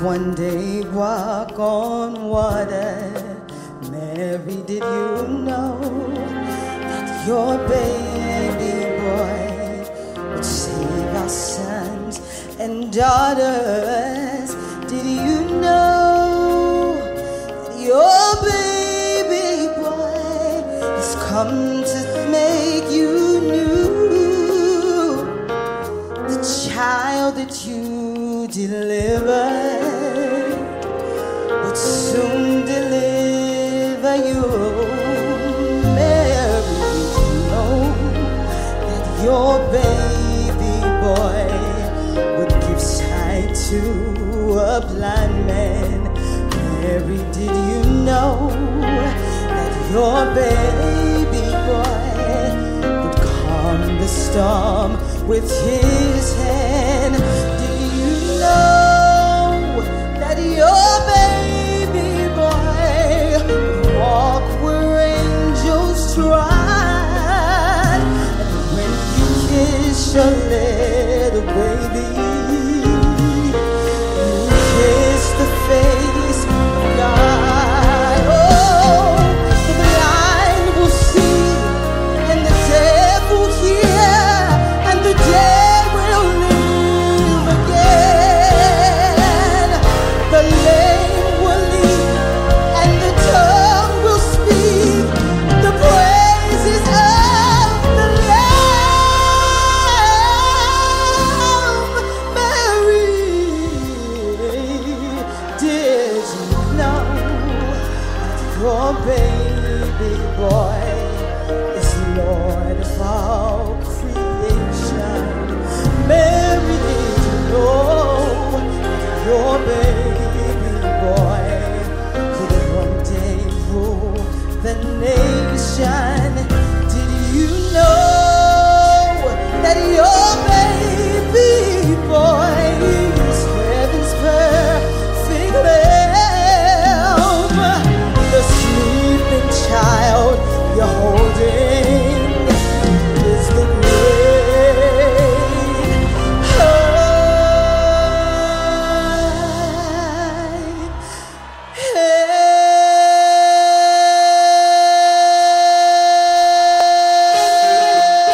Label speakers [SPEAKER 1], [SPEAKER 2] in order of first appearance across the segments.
[SPEAKER 1] one day walk on water. Mary, did you know that your baby boy would save our sons and daughters? Did you know that your baby boy has come to make you new? The child that you delivered would soon deliver you. Mary, did you know that your baby boy would give sight to a blind man? Mary, did you know that your baby boy would calm the storm with his hand? Did you know that your baby boy would walk where angels trod? And when you kiss your little baby, you kiss the face of God. Oh, the blind will see and the deaf will hear and the dead will live again. The lame will leap and the tongue will speak the praises of the Lamb. Mary, did you know that your baby boy is Lord of all creation? Mary, did you know that your baby boy could one day rule the nation? Did you know that your baby boy is heaven's perfect lamb? The sleeping child you're holding is the great I am.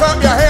[SPEAKER 2] clap your hands.